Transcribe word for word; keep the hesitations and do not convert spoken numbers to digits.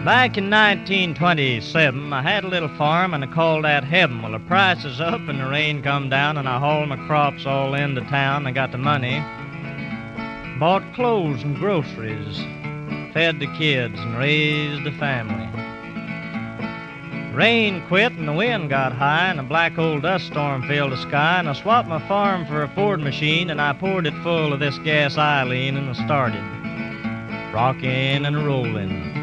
Back in nineteen twenty-seven, I had a little farm and I called that heaven. Well, the price is up and the rain come down and I hauled my crops all into town. I got the money, bought clothes and groceries, fed the kids and raised a family. Rain quit and the wind got high and a black old dust storm filled the sky, and I swapped my farm for a Ford machine and I poured it full of this gas Eileen and I started rocking and rolling.